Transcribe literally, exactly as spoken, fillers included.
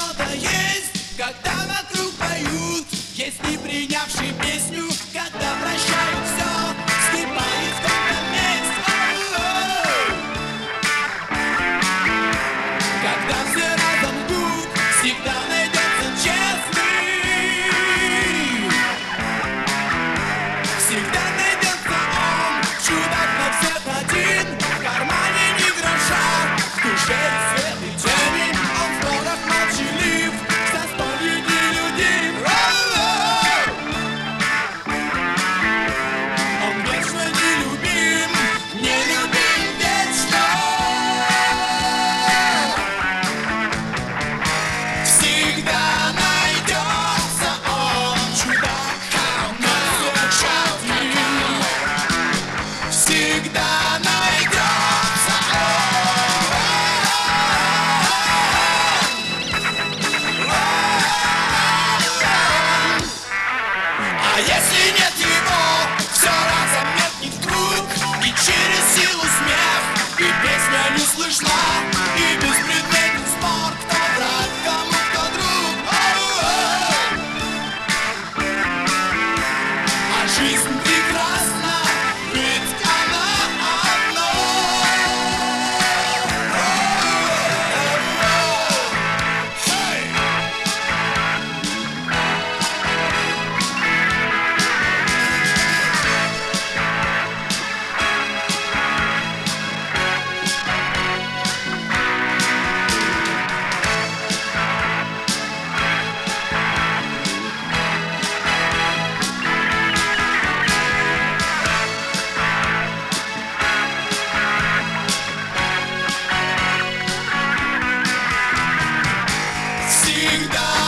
что-то есть, когда вокруг поют. Есть не принявший песню, когда прощают все, скипает в том-то месте. О-о-о. Когда все разом ждут, всегда найдется честный. Всегда найдется он, чудак, но всех один. В кармане ни гроша, в душе свет и темень. Он в сборах молчалив, в застолье нелюдим. Он вечно нелюбим, нелюбим вечно. Всегда найдется он, чудак, но всех один. Всегда найдется он. А если нет его, все разом меркнет вдруг, и через силу смех, и песня не слышна, и беспредметен спор, кто брат, кому кто друг. О-о-о. А жизнь прекрасна, ведь она одна. Хей! Всегда